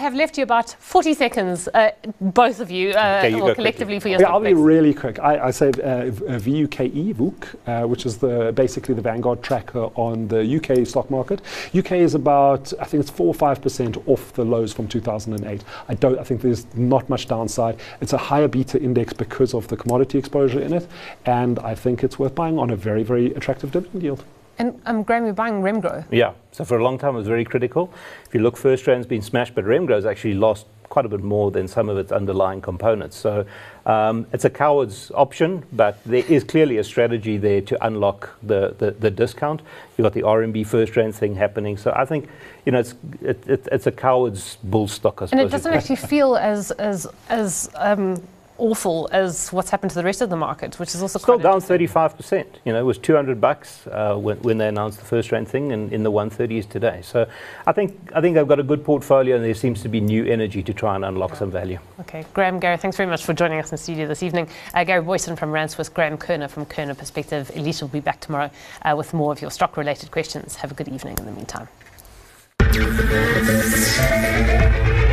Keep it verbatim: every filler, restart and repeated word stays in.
have left you about forty seconds, uh, both of you, uh, okay, you or collectively, quickly. for your yeah, stock I'll be picks. really quick. I, I say uh, V U K E, V U K, uh, which is the basically the Vanguard tracker on the U K stock market. U K is about, I think it's four or five percent off the lows from two thousand eight. I don't. I think there's not much downside. It's a higher beta index because of the commodity exposure in it, and I think it's worth buying on a very, very attractive dividend yield. And um, Graham, you're buying Remgro. Yeah, so for a long time it was very critical. If you look, FirstRand's been smashed, but Remgro's actually lost quite a bit more than some of its underlying components. So um, it's a coward's option, but there is clearly a strategy there to unlock the, the, the discount. You've got the R M B FirstRand thing happening. So I think, you know, it's it, it, it's a coward's bull stock, I suppose. And it doesn't actually feel as as as um, awful as what's happened to the rest of the market, which is also still quite down thirty-five percent. You know, it was two hundred bucks uh, when, when they announced the FirstRand thing, and in the one thirties today. So I think I think they've got a good portfolio, and there seems to be new energy to try and unlock yeah. some value. Okay, Graham, Gary, thanks very much for joining us in the studio this evening. Uh, Gary Boyson from Rand Swiss, Graham Kerner from Kerner Perspective. Elise will be back tomorrow uh, with more of your stock-related questions. Have a good evening in the meantime.